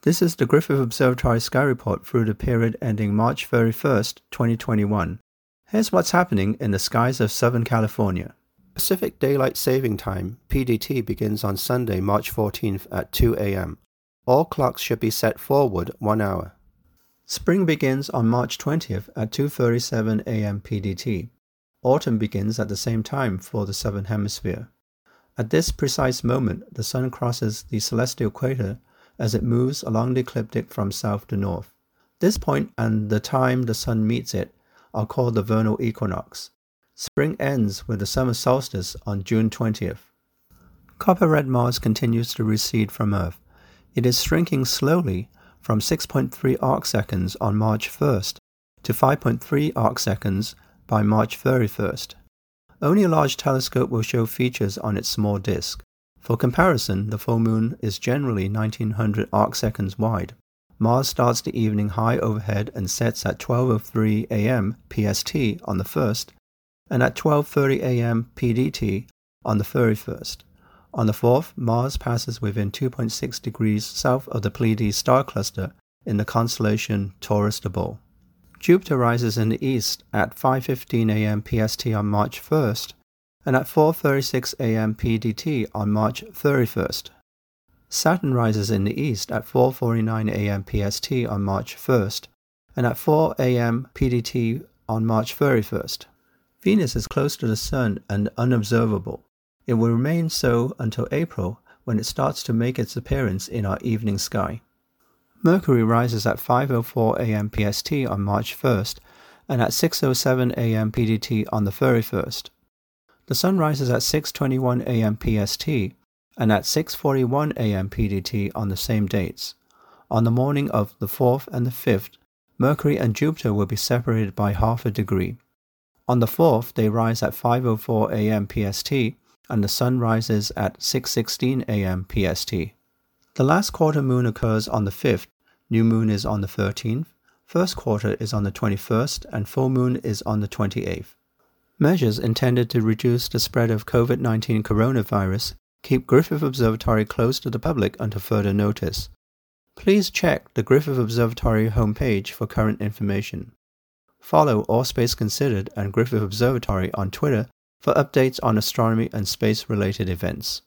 This is the Griffith Observatory Sky Report through the period ending March 31st, 2021. Here's what's happening in the skies of Southern California. Pacific Daylight Saving Time, PDT, begins on Sunday, March 14th at 2 a.m. All clocks should be set forward 1 hour. Spring begins on March 20th at 2:37 a.m. PDT. Autumn begins at the same time for the Southern Hemisphere. At this precise moment, the Sun crosses the celestial equator as it moves along the ecliptic from south to north. This point and the time the Sun meets it are called the vernal equinox. Spring ends with the summer solstice on June 20th. Copper-red Mars continues to recede from Earth. It is shrinking slowly from 6.3 arcseconds on March 1st to 5.3 arcseconds by March 31st. Only a large telescope will show features on its small disk. For comparison, the full moon is generally 1900 arcseconds wide. Mars starts the evening high overhead and sets at 12:03 a.m. PST on the 1st, and at 12:30 a.m. PDT on the 31st. On the 4th, Mars passes within 2.6 degrees south of the Pleiades star cluster in the constellation Taurus the Bull. Jupiter rises in the east at 5:15 a.m. PST on March 1st, and at 4:36 a.m. PDT on March 31st. Saturn rises in the east at 4:49 a.m. PST on March 1st, and at 4 a.m. PDT on March 31st. Venus is close to the Sun and unobservable. It will remain so until April, when it starts to make its appearance in our evening sky. Mercury rises at 5:04 a.m. PST on March 1st, and at 6:07 a.m. PDT on the 31st. The Sun rises at 6:21 a.m. PST and at 6:41 a.m. PDT on the same dates. On the morning of the 4th and the 5th, Mercury and Jupiter will be separated by half a degree. On the 4th, they rise at 5:04 a.m. PST, and the Sun rises at 6:16 a.m. PST. The last quarter moon occurs on the 5th, new moon is on the 13th, first quarter is on the 21st, and full moon is on the 28th. Measures intended to reduce the spread of COVID-19 coronavirus keep Griffith Observatory closed to the public until further notice. Please check the Griffith Observatory homepage for current information. Follow All Space Considered and Griffith Observatory on Twitter for updates on astronomy and space-related events.